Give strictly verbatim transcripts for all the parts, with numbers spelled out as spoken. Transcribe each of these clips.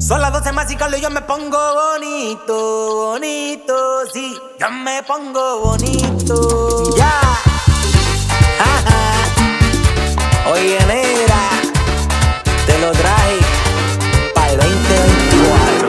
Son las doce más y Carlos, yo me pongo bonito, bonito, sí, yo me pongo bonito. Ya, yeah. Oye, negra, te lo traje para el veinte veinticuatro.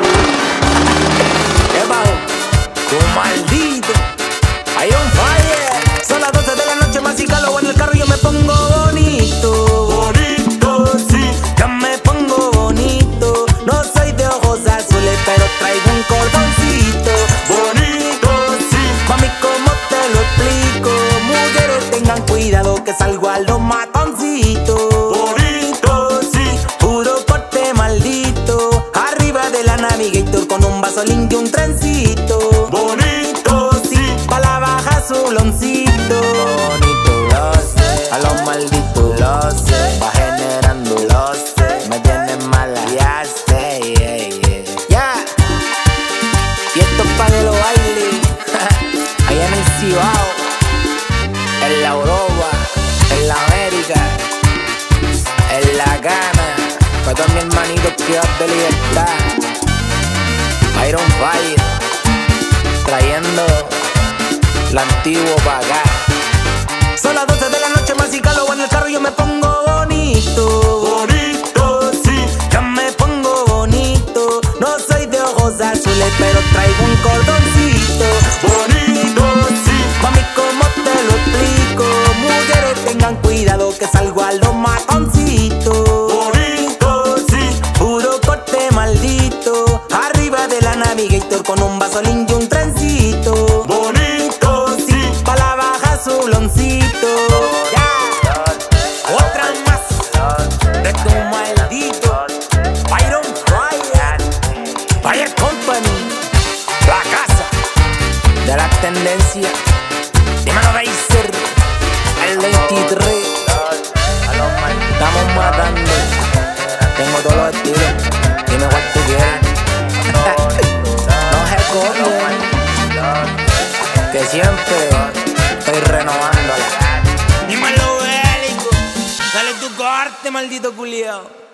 ¿Qué pasó? Tu maldito, hay un fire. Son las doce de la noche más y Carlos, en el carro yo me pongo bonito, bonito, sí, yo me pongo bonito. No soy de ojos azules, pero traigo un cordoncito bonito, sí. Mami, ¿cómo te lo explico? Mujeres, tengan cuidado que salgo a los matoncitos. Bonito, sí. Puro corte maldito. Arriba de la Navigator con un vasolín y un trencito. Bonito, sí. Pa' la baja su loncito. Bonito, lo sé. A los malditos, lo sé. Va generando, lo sé. Me tienen mala, ya sé, yeah, yeah. Yeah. Y esto es pa' que lo baile. Allá en el Cibao, en la Europa, en la América, en la Gana. Para todos mis hermanitos privados de libertad. Iron Fire, trayendo lo antiguo pa' acá. Son las doce de la noche más y Carlos, en el carro yo me pongo bonito, bonito, sí, yo me pongo bonito. No soy de ojos azules, pero traigo un cordoncito bonito, sí. Mami, ¿cómo te lo explico? Mujeres, tengan cuidado que salgo a los matoncitos. Bonito, sí. Puro corte maldito. Arriba de la Navigator con un vasolín y un trencito. Bonito, sí. Pa' la baja su loncito. Yeah. Otra más de tu maldito Iron Fire, Fire Company, la casa de la tendencia. Dímelo, Racer, el veintitrés. Estamos matando. Tengo todos los estilos. Dime cuál tú quieres. No se corren, que siempre estoy renovándola. Dímelo, bélico. Dale tu corte, maldito culiao.